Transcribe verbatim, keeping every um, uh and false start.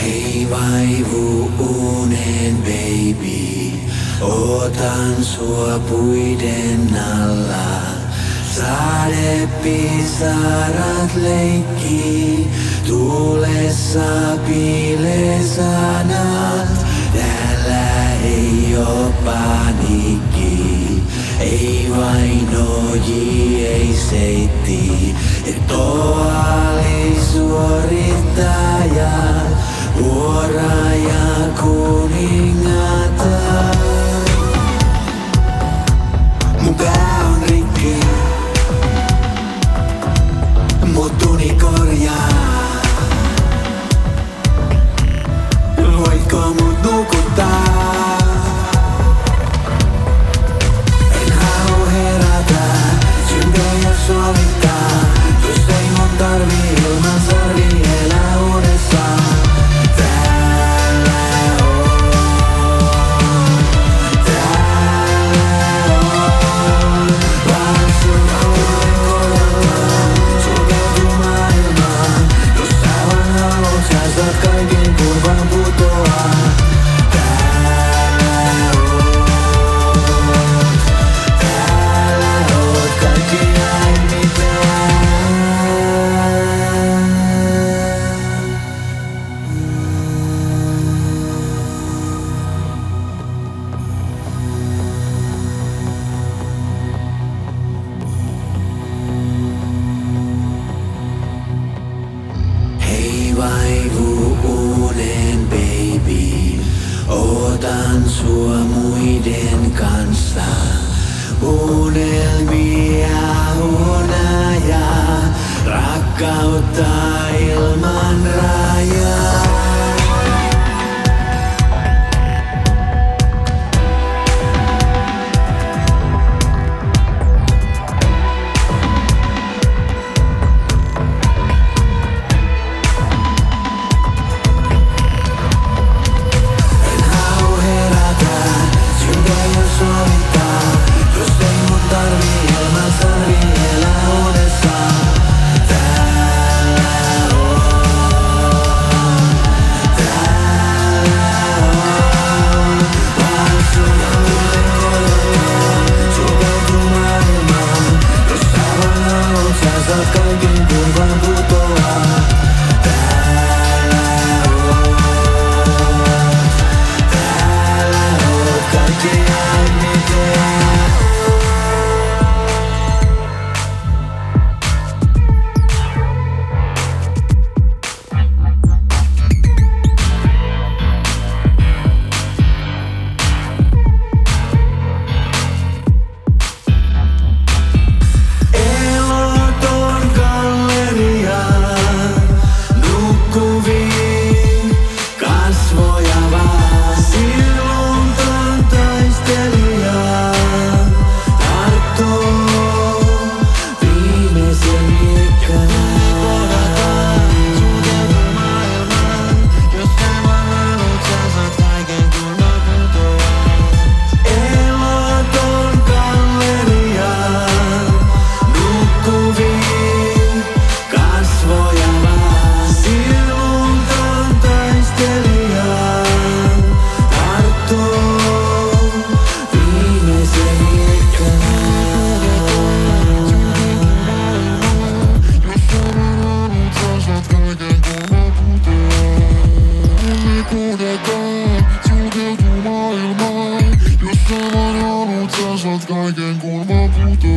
Hei vaivu unen baby, ootan sua puiden alla. Sadepisarat leikkii, tuulessa piilee sanat. Täällä ei oo paniikki, ei vainoji, ei seitti. Et oo alisuorittaja, vuoraja kuningatar. Mun pää on rikki, mut uni korjaa. Voitko mut nukuttaa? En halua herätä, synkejä sovittaa. Jos ei mun tarvii ilman sarvi elää uudessaan. Täällä on, täällä on. Vaan sun uuden kohdallaan sulkeutuu maailmaan. Jos sä vaan haluut, sä saat kaiken kun vaan putoaa. Täällä oot, täällä oot kaikki näin mitään. Hei vaivu unen baby, ootan sua muiden kanssa. Unelmia unajaa, rakkautta ilman rajaa. En halua herätä, synkejä sovittaa. Jos ei mun tarvii ilman sarvi elää uudessaan. Täällä on, täällä on. Vaan sun uuden kohdallaan sulkeutuu maailmaan. Jos sä vaan haluut, sä saat kaiken kun vaan putoaa. Täällä oot, täällä oot kaikki äänitään. Eloton galleria, nukkuviin kasvoja vaan. Siluntaan taistelija, tarttoo viimeisen miekkänä. Sulkeutuu maailmaan, jos sä vaan haluut, sä saat kaiken kun mä putoat. Eloton galleria, nukkuviin kasvoja vaan. Siluntaan taistelija, tarttoo viimeisen miekkänä. Jos sä vaan haluut, sä saat kaiken kun mä putoan. Uni kuudetaan, sulkeutuu maailmaan. Jos sä vaan haluut, sä saat kaiken kun mä putoan.